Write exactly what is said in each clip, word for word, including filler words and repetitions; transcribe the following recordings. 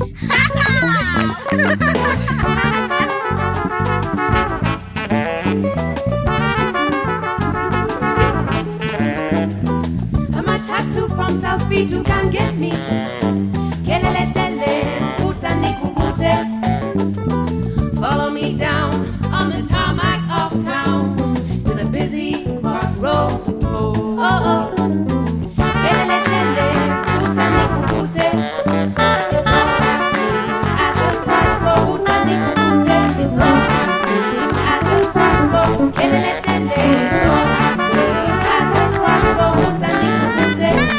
I'm a tattoo from South Beach, you can't get me. Kelele tele, puta nikuvute. Follow me down on the tarmac of town to the busy crossroad. Oh, oh. Kelele tele, puta nikuvute. It's all happening at the crossroad. Puta nikuvute. It's all happening at the crossroad. Kelele tele, it's all happening at the crossroad. Puta nikuvute.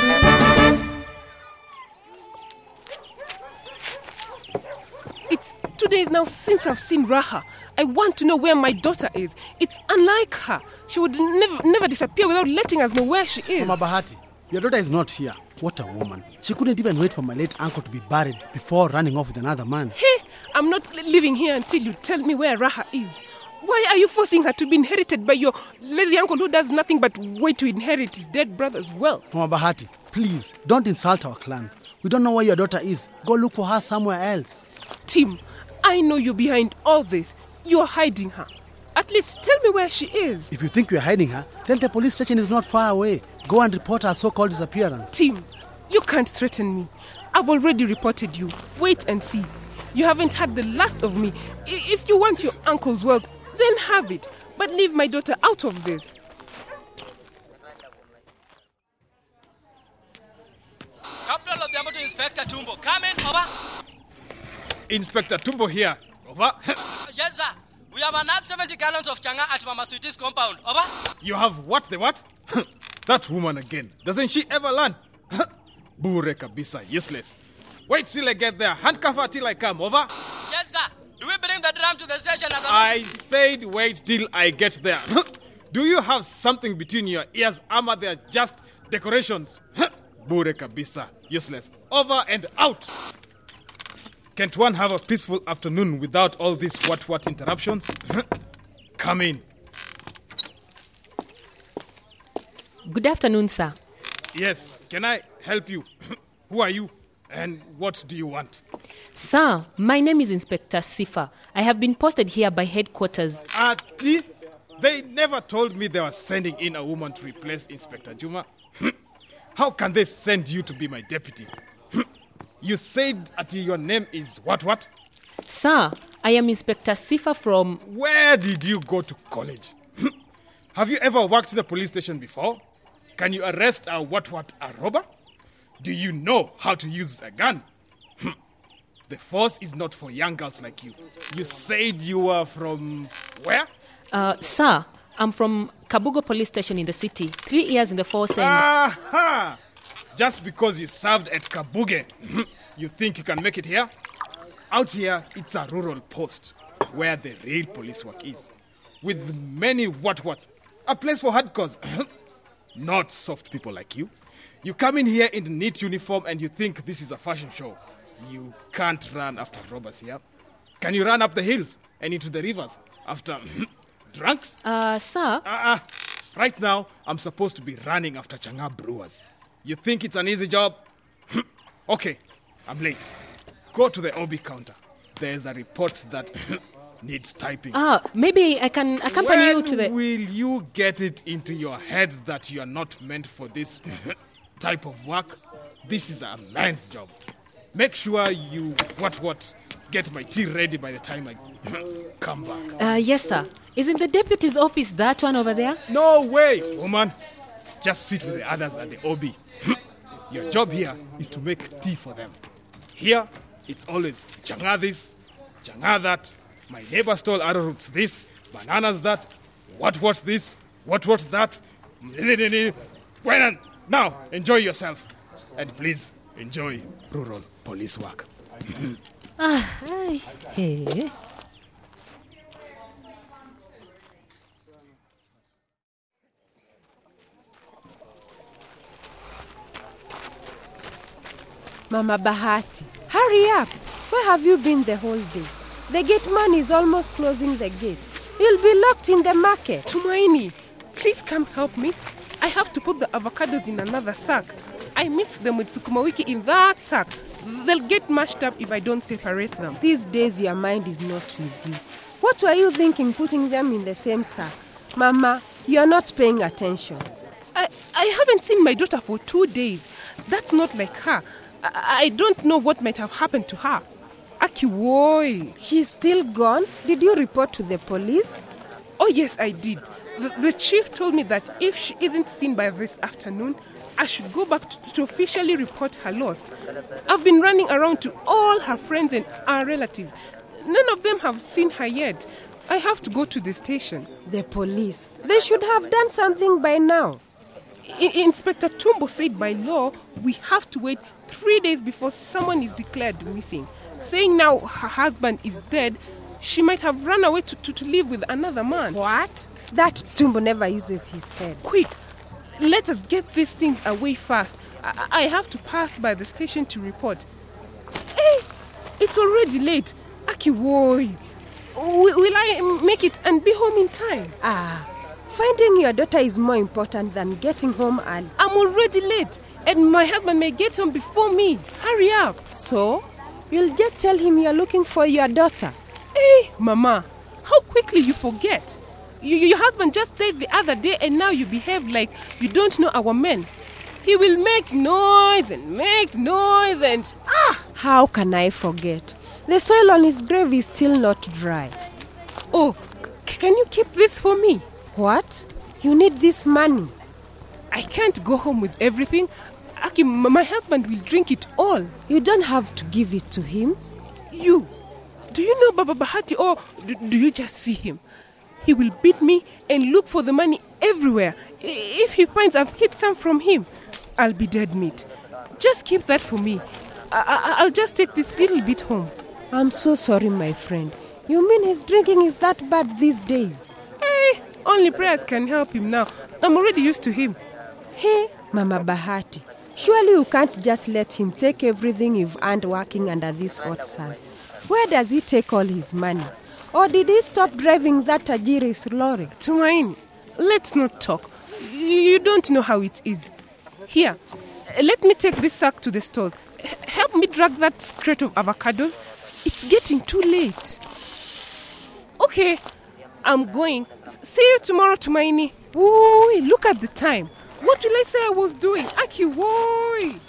It's two days now since I've seen Raha. I want to know where my daughter is. It's unlike her. She would never never disappear without letting us know where she is. Mama Bahati, your daughter is not here. What a woman. She couldn't even wait for my late uncle to be buried before running off with another man. Hey, I'm not living here until you tell me where Raha is. Why are you forcing her to be inherited by your lazy uncle who does nothing but wait to inherit his dead brother's wealth? Mama Bahati, please, don't insult our clan. We don't know where your daughter is. Go look for her somewhere else. Tim, I know you're behind all this. You're hiding her. At least tell me where she is. If you think we're hiding her, then the police station is not far away. Go and report her so-called disappearance. Tim, you can't threaten me. I've already reported you. Wait and see. You haven't had the last of me. I- If you want your uncle's wealth, then have it. But leave my daughter out of this. Capital of the Yamato Inspector Tumbo. Come in, over. Inspector Tumbo here. Over. Yes, sir. We have another seventy gallons of changa at Mama Sweetie's compound. Over. You have what the what? That woman again. Doesn't she ever learn? Bure kabisa, useless. Wait till I get there. Handcuff her till I come. Over. Yes, sir. Do we bring the drum to the station as a... I said wait till I get there. Do you have something between your ears, Ama? They're just decorations. Bure kabisa, useless. Over and out. Can't one have a peaceful afternoon without all these what-what interruptions? Come in. Good afternoon, sir. Yes, can I help you? Who are you? And what do you want? Sir, my name is Inspector Sifa. I have been posted here by headquarters. Ati? They never told me they were sending in a woman to replace Inspector Juma. How can they send you to be my deputy? You said, Ati, your name is what what? Sir, I am Inspector Sifa from... Where did you go to college? Have you ever worked in a police station before? Can you arrest a what what, a robber? Do you know how to use a gun? The force is not for young girls like you. You said you were from where? Uh, sir, I'm from Kabugo Police Station in the city. Three years in the force and... Aha! Just because you served at Kabuge, you think you can make it here? Out here, it's a rural post where the real police work is. With many what-whats. A place for hardcores. Not soft people like you. You come in here in the neat uniform and you think this is a fashion show. You can't run after robbers here. Can you run up the hills and into the rivers after drunks? Uh, sir... Uh-uh. Right now, I'm supposed to be running after Changa brewers. You think it's an easy job? Okay, I'm late. Go to the O B counter. There's a report that needs typing. Ah, maybe I can accompany when you to the... will you get it into your head that you are not meant for this type of work? This is a man's job. Make sure you, what, what, get my tea ready by the time I come back. Uh, yes, sir. Isn't the deputy's office that one over there? No way, woman. Just sit with the others at the O B. Your job here is to make tea for them. Here, it's always changa this, changa that, my neighbor stole arrowroots this, bananas that, what what this, what what that. Well, now, enjoy yourself. And please, enjoy rural police work. Ah, ay, hey. Mama Bahati, hurry up. Where have you been the whole day? The gate man is almost closing the gate. You'll be locked in the market. Tumaini, please come help me. I have to put the avocados in another sack. I mixed them with sukuma wiki in that sack. They'll get mashed up if I don't separate them. These days your mind is not with you. What were you thinking putting them in the same sack? Mama, you're not paying attention. I, I haven't seen my daughter for two days. That's not like her. I, I don't know what might have happened to her. Akiwoi. She's still gone? Did you report to the police? Oh, yes, I did. The, the chief told me that if she isn't seen by this afternoon, I should go back to, to officially report her loss. I've been running around to all her friends and our relatives. None of them have seen her yet. I have to go to the station. The police. They should have done something by now. I- Inspector Tumbo said by law, we have to wait three days before someone is declared missing. Saying now her husband is dead, she might have run away to, to, to live with another man. What? That Tumbo never uses his head. Quick, let us get these things away fast. I, I have to pass by the station to report. Hey, it's already late. Akiwoi. Will, will I make it and be home in time? Ah, finding your daughter is more important than getting home early. I'm already late, and my husband may get home before me. Hurry up. So, you'll just tell him you're looking for your daughter. Hey, Mama, how quickly you forget. You, your husband just died the other day, and now you behave like you don't know our men. He will make noise and make noise and... Ah! How can I forget? The soil on his grave is still not dry. Oh, c- can you keep this for me? What? You need this money. I can't go home with everything. Aki, m- my husband will drink it all. You don't have to give it to him. You, do you know Baba Bahati, or do, do you just see him? He will beat me and look for the money everywhere. I- If he finds I've hid some from him, I'll be dead meat. Just keep that for me. I- I- I'll just take this little bit home. I'm so sorry, my friend. You mean his drinking is that bad these days? Hey, only prayers can help him now. I'm already used to him. Hey, Mama Bahati, surely you can't just let him take everything you've earned working under this hot sun. Where does he take all his money? Or did he stop driving that Tajiri's lorry? Tumaini, let's not talk. You don't know how it is. Here, let me take this sack to the store. H- Help me drag that crate of avocados. It's getting too late. Okay, I'm going. S- See you tomorrow, Tumaini. Woo, look at the time. What will I say I was doing? Aki, woi.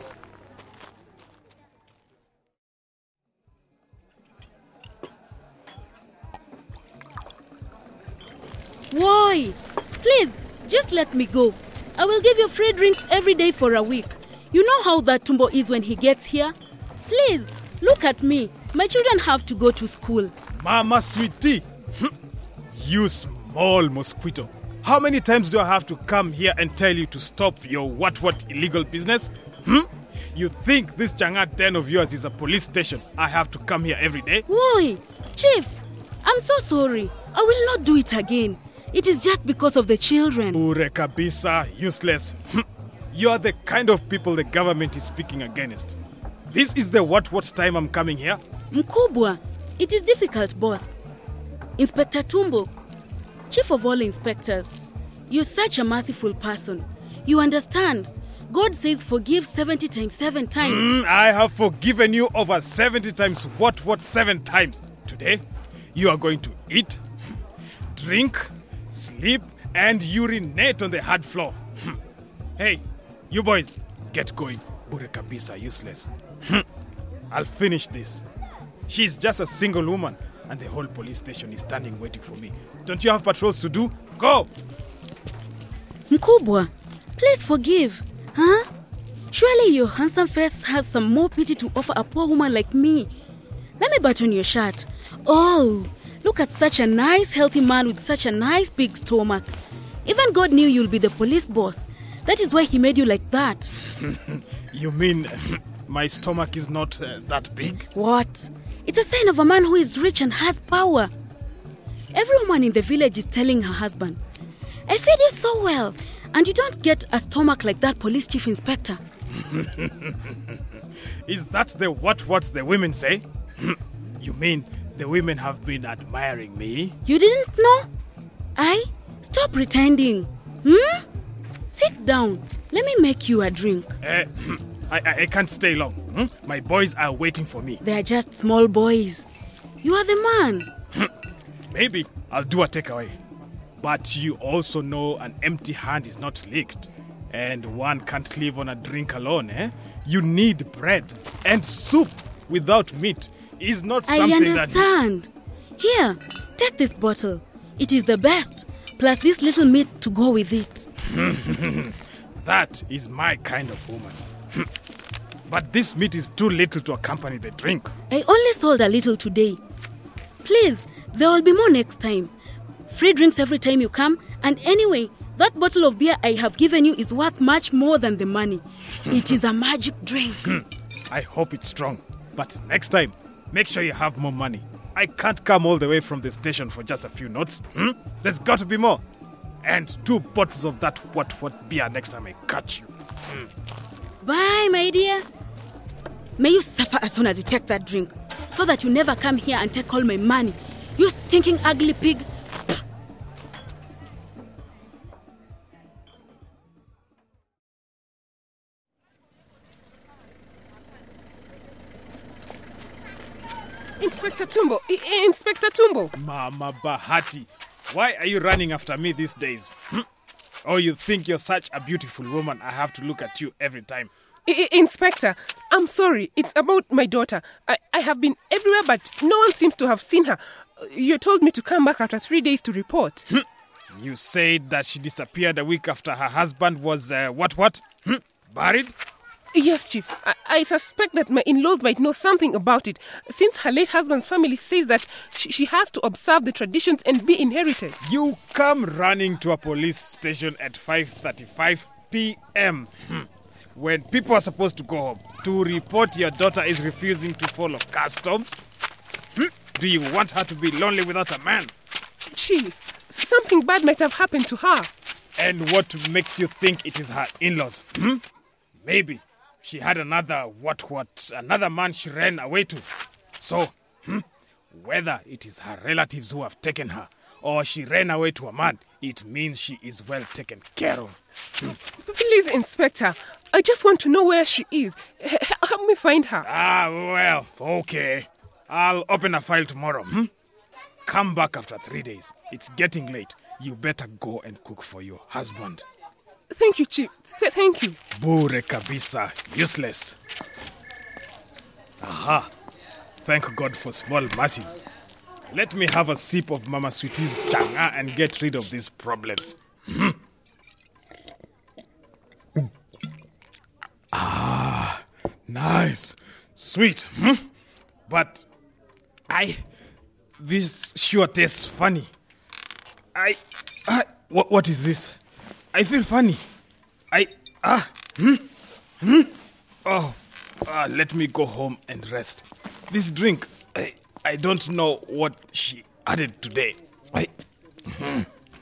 Why? Please, just let me go. I will give you free drinks every day for a week. You know how that Tumbo is when he gets here? Please, look at me. My children have to go to school. Mama sweetie, you small mosquito. How many times do I have to come here and tell you to stop your what-what illegal business? Hmm? You think this Changa den of yours is a police station? I have to come here every day? Why? Chief, I'm so sorry. I will not do it again. It is just because of the children. Bure kabisa, useless. You are the kind of people the government is speaking against. This is the what-what time I'm coming here? Mkubwa, it is difficult, boss. Inspector Tumbo, chief of all inspectors, you're such a merciful person. You understand? God says forgive seventy times seven times. Mm, I have forgiven you over seventy times what-what seven times. Today, you are going to eat, drink, sleep, and urinate on the hard floor. Hey, you boys, get going. Bure kabisa, useless. I'll finish this. She's just a single woman, and the whole police station is standing waiting for me. Don't you have patrols to do? Go! Mkubwa, please forgive. Huh? Surely your handsome face has some more pity to offer a poor woman like me. Let me button your shirt. Oh, look at such a nice, healthy man with such a nice big stomach. Even God knew you'll be the police boss. That is why he made you like that. You mean my stomach is not uh, that big? What? It's a sign of a man who is rich and has power. Every woman in the village is telling her husband, I feed you so well, and you don't get a stomach like that police chief inspector. Is that the what-what the women say? You mean the women have been admiring me? You didn't know? I? Stop pretending. Hmm? Sit down. Let me make you a drink. Uh, I, I, I can't stay long. Hmm? My boys are waiting for me. They are just small boys. You are the man. Maybe I'll do a takeaway. But you also know an empty hand is not licked. And one can't live on a drink alone, eh? You need bread. And soup without meat is not something I that... understand. Here, take this bottle. It is the best. Plus this little meat to go with it. That is my kind of woman. But this meat is too little to accompany the drink. I only sold a little today. Please, there will be more next time. Free drinks every time you come. And anyway, that bottle of beer I have given you is worth much more than the money. It is a magic drink. I hope it's strong. But next time, make sure you have more money. I can't come all the way from the station for just a few notes. Hmm? There's got to be more. And two bottles of that what what beer next time I catch you. Hmm. Bye, my dear. May you suffer as soon as you take that drink, so that you never come here and take all my money. You stinking ugly pig. Inspector Tumbo, I- Inspector Tumbo. Mama Bahati, why are you running after me these days? Hmm? Oh, you think you're such a beautiful woman, I have to look at you every time. I- Inspector, I'm sorry. It's about my daughter. I-, I have been everywhere, but no one seems to have seen her. You told me to come back after three days to report. Hmm? You said that she disappeared a week after her husband was, uh, what, what? Hmm? Buried? Yes, Chief. I-, I suspect that my in-laws might know something about it, since her late husband's family says that sh- she has to observe the traditions and be inherited. You come running to a police station at five thirty-five p.m. Hmm. when people are supposed to go home to report your daughter is refusing to follow customs? Hmm? Do you want her to be lonely without a man? Chief, something bad might have happened to her. And what makes you think it is her in-laws? Hmm? Maybe she had another what what, another man she ran away to. So, hmm, whether it is her relatives who have taken her or she ran away to a man, it means she is well taken care of. Hmm. Please, Inspector, I just want to know where she is. H- help me find her. Ah, well, okay. I'll open a file tomorrow. Hmm? Come back after three days. It's getting late. You better go and cook for your husband. Thank you, Chief. Th- thank you. Bure kabisa. Useless. Aha. Thank God for small mercies. Let me have a sip of Mama Sweetie's changa and get rid of these problems. Hmm. Ah, nice. Sweet. Hmm? But I... This sure tastes funny. I... I what, what is this? I feel funny. I... Ah... Hmm? Hmm? Oh... Ah, let me go home and rest. This drink... I, I don't know what she added today. I... Hmm.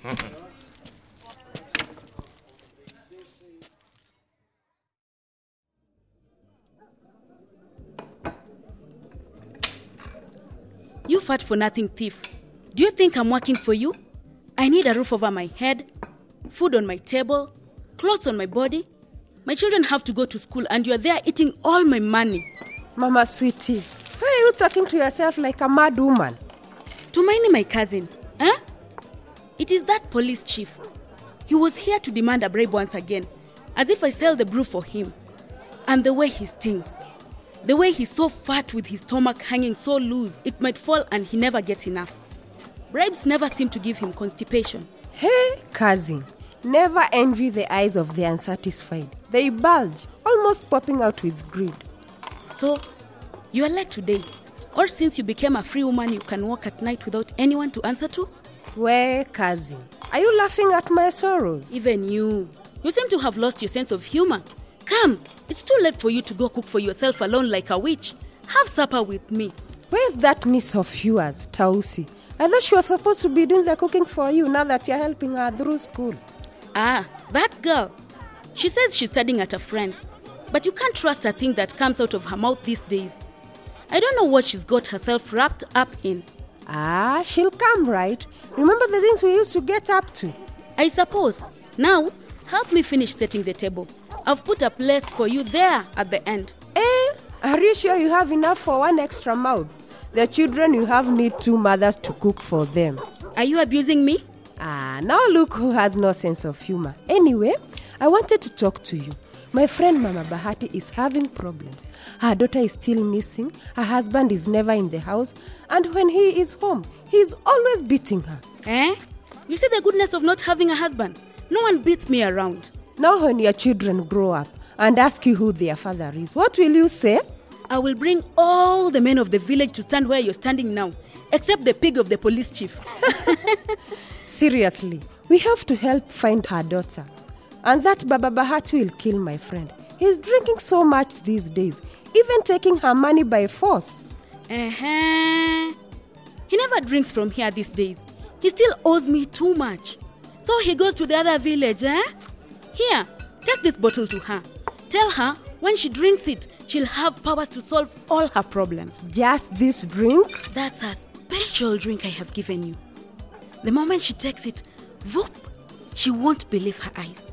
You fat for nothing thief. Do you think I'm working for you? I need a roof over my head, food on my table, clothes on my body. My children have to go to school and you are there eating all my money. Mama Sweetie, why are you talking to yourself like a mad woman? Tumaini, my cousin, huh? It is that police chief. He was here to demand a bribe once again, as if I sell the brew for him. And the way he stinks. The way he's so fat with his stomach hanging so loose, it might fall and he never gets enough. Bribes never seem to give him constipation. Hey, cousin, never envy the eyes of the unsatisfied. They bulge, almost popping out with greed. So, you are late today. Or since you became a free woman, you can walk at night without anyone to answer to? Where, cousin? Are you laughing at my sorrows? Even you. You seem to have lost your sense of humor. Come, it's too late for you to go cook for yourself alone like a witch. Have supper with me. Where's that niece of yours, Tausi? I thought she was supposed to be doing the cooking for you now that you're helping her through school. Ah, that girl. She says she's studying at her friend's. But you can't trust a thing that comes out of her mouth these days. I don't know what she's got herself wrapped up in. Ah, she'll come, right? Remember the things we used to get up to? I suppose. Now, help me finish setting the table. I've put a place for you there at the end. Eh, Are you sure you have enough for one extra mouth? The children you have need two mothers to cook for them. Are you abusing me? Ah, now look who has no sense of humor. Anyway, I wanted to talk to you. My friend Mama Bahati is having problems. Her daughter is still missing, her husband is never in the house, and when he is home, he is always beating her. Eh? You see the goodness of not having a husband? No one beats me around. Now when your children grow up and ask you who their father is, what will you say? I will bring all the men of the village to stand where you're standing now, except the pig of the police chief. Seriously, we have to help find her daughter. And that Baba Bahati will kill my friend. He's drinking so much these days, even taking her money by force. Uh-huh. He never drinks from here these days. He still owes me too much. So he goes to the other village, eh? Here, take this bottle to her. Tell her when she drinks it, she'll have powers to solve all her problems. Just this drink? That's a special drink I have given you. The moment she takes it, whoop, she won't believe her eyes.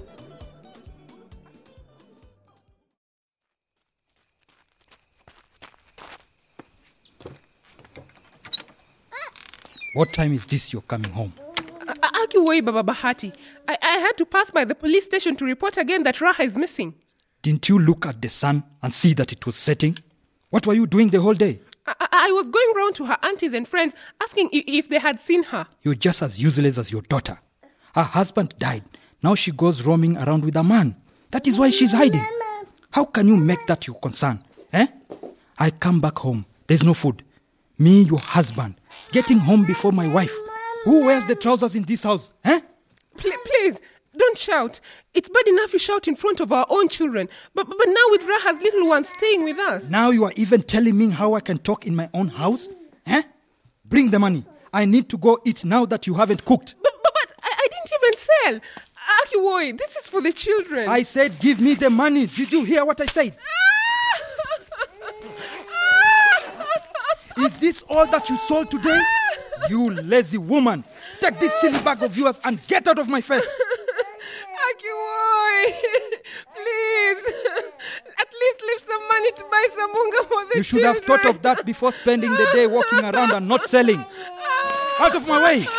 What time is this you're coming home? Akiwoi, Baba Bahati. I, I had to pass by the police station to report again that Raha is missing. Didn't you look at the sun and see that it was setting? What were you doing the whole day? I, I was going round to her aunties and friends asking if, if they had seen her. You're just as useless as your daughter. Her husband died. Now she goes roaming around with a man. That is why she's hiding. How can you make that your concern? Eh? I come back home. There's no food. Me, your husband, getting home before my wife. Who wears the trousers in this house? Eh? Please, please, don't shout. It's bad enough you shout in front of our own children. But, but now with Raha's little one staying with us. Now you are even telling me how I can talk in my own house? Eh? Bring the money. I need to go eat now that you haven't cooked. But, but, but I, I didn't even sell. Akiwoi, this is for the children. I said give me the money. Did you hear what I said? Is this all that you sold today? You lazy woman. Take this silly bag of yours and get out of my face. Akiwoi, please. At least leave some money to buy some munga for the You should children. have thought of that before spending the day walking around and not selling. Out of my way.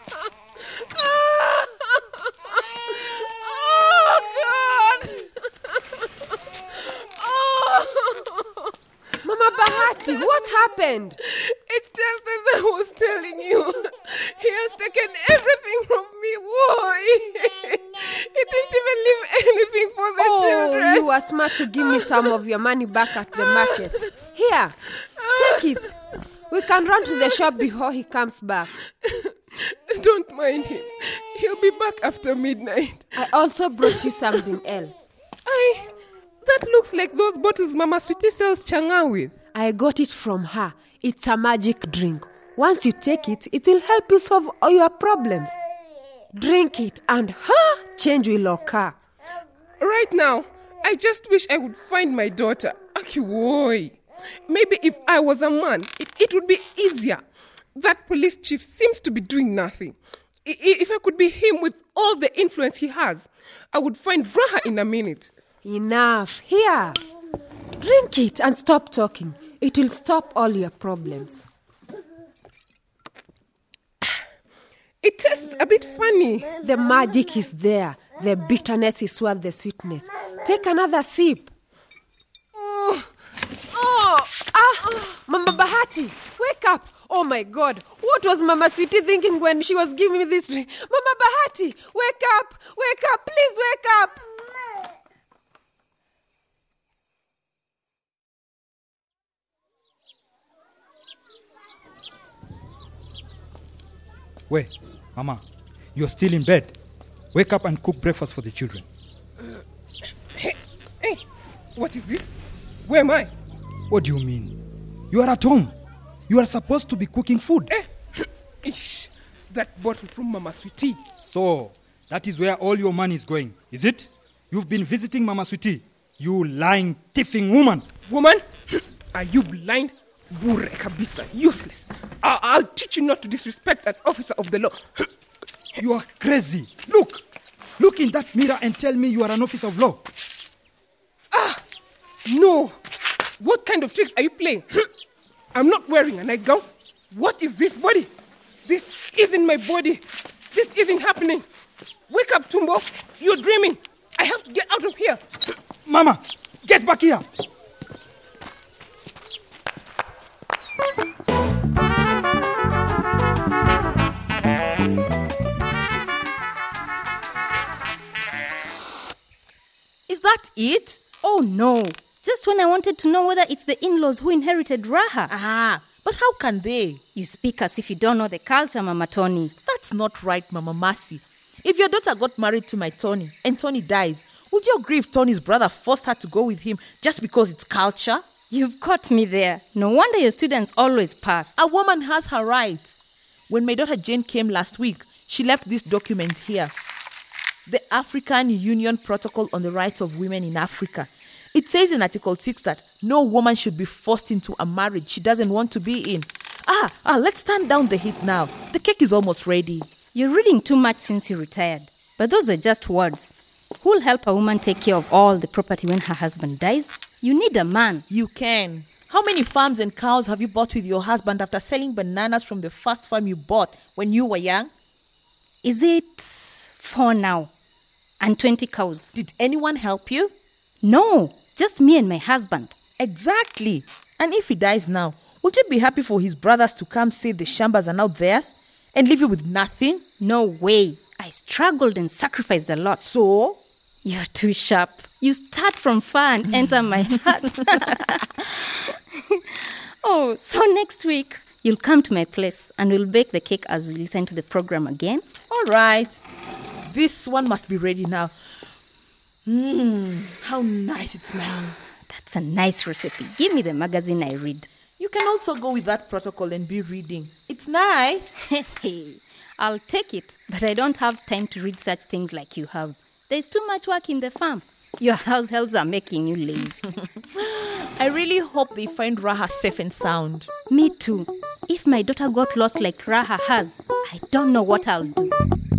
Mama Bahati, what happened? It's just as I was telling you. He has taken everything from me. Why? He didn't even leave anything for the Oh, children. you were smart to give me some of your money back at the market. Here, take it. We can run to the shop before he comes back. Don't mind him. He'll be back after midnight. I also brought you something else. I... That looks like those bottles Mama Sweetie sells changa with. I got it from her. It's a magic drink. Once you take it, it will help you solve all your problems. Drink it and ha, change will occur. Right now, I just wish I would find my daughter. Akiwoi. Maybe if I was a man, it, it would be easier. That police chief seems to be doing nothing. I, if I could be him with all the influence he has, I would find Raha in a minute. Enough. Here. Drink it and stop talking. It will stop all your problems. It tastes a bit funny. The magic is there. The bitterness is worth the sweetness. Take another sip. Oh, Oh, ah, Mama Bahati, wake up. Oh my God, what was Mama Sweetie thinking when she was giving me this drink? Mama Bahati, wake up, wake up, please wake up. Wait, Mama, you're still in bed. Wake up and cook breakfast for the children. hey, hey, what is this? Where am I? What do you mean? You are at home. You are supposed to be cooking food. Eh, ish, that bottle from Mama Sweetie. So, that is where all your money is going, is it? You've been visiting Mama Sweetie. You lying, thieving woman. Woman, are you blind? Bure kabisa, useless. I- I'll teach you not to disrespect an officer of the law. You are crazy. Look. Look in that mirror and tell me you are an officer of law. No. What kind of tricks are you playing? I'm not wearing a nightgown. What is this body? This isn't my body. This isn't happening. Wake up, Tumbo. You're dreaming. I have to get out of here. Mama, get back here. Is that it? Oh, no. Just when I wanted to know whether it's the in-laws who inherited Raha. Ah, but how can they? You speak as if you don't know the culture, Mama Tony. That's not right, Mama Mercy. If your daughter got married to my Tony and Tony dies, would you agree if Tony's brother forced her to go with him just because it's culture? You've caught me there. No wonder your students always pass. A woman has her rights. When my daughter Jane came last week, she left this document here. The African Union Protocol on the Rights of Women in Africa. It says in Article six that no woman should be forced into a marriage she doesn't want to be in. Ah, ah, let's turn down the heat now. The cake is almost ready. You're reading too much since you retired. But those are just words. Who'll help a woman take care of all the property when her husband dies? You need a man. You can. How many farms and cows have you bought with your husband after selling bananas from the first farm you bought when you were young? Is it four now? And twenty cows. Did anyone help you? No, just me and my husband. Exactly. And if he dies now, would you be happy for his brothers to come say the shambas are now theirs and leave you with nothing? No way. I struggled and sacrificed a lot. So? You're too sharp. You start from far and enter my heart. Oh, so next week, you'll come to my place and we'll bake the cake as we listen to the program again. All right. This one must be ready now. Mmm, how nice it smells. That's a nice recipe. Give me the magazine I read. You can also go with that protocol and be reading. It's nice. I'll take it, but I don't have time to read such things like you have. There's too much work in the farm. Your house helps are making you lazy. I really hope they find Raha safe and sound. Me too. If my daughter got lost like Raha has, I don't know what I'll do.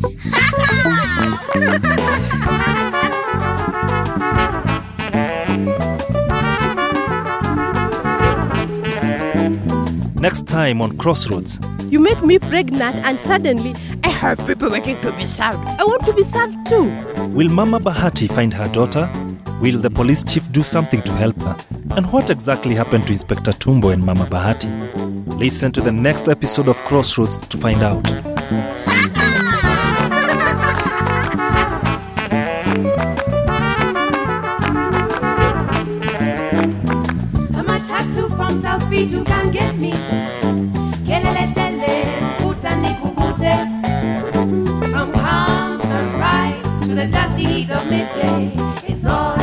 Next time on Crossroads. You make me pregnant and suddenly I have people waiting to be served. I want to be served too. Will Mama Bahati find her daughter? Will the police chief do something to help her? And what exactly happened to Inspector Tumbo and Mama Bahati? Listen to the next episode of Crossroads to find out. I'm a tattoo from South Beach, you can get me. Kelele tele, puta nikuvute. From calm sunrise to the dusty heat of midday, it's all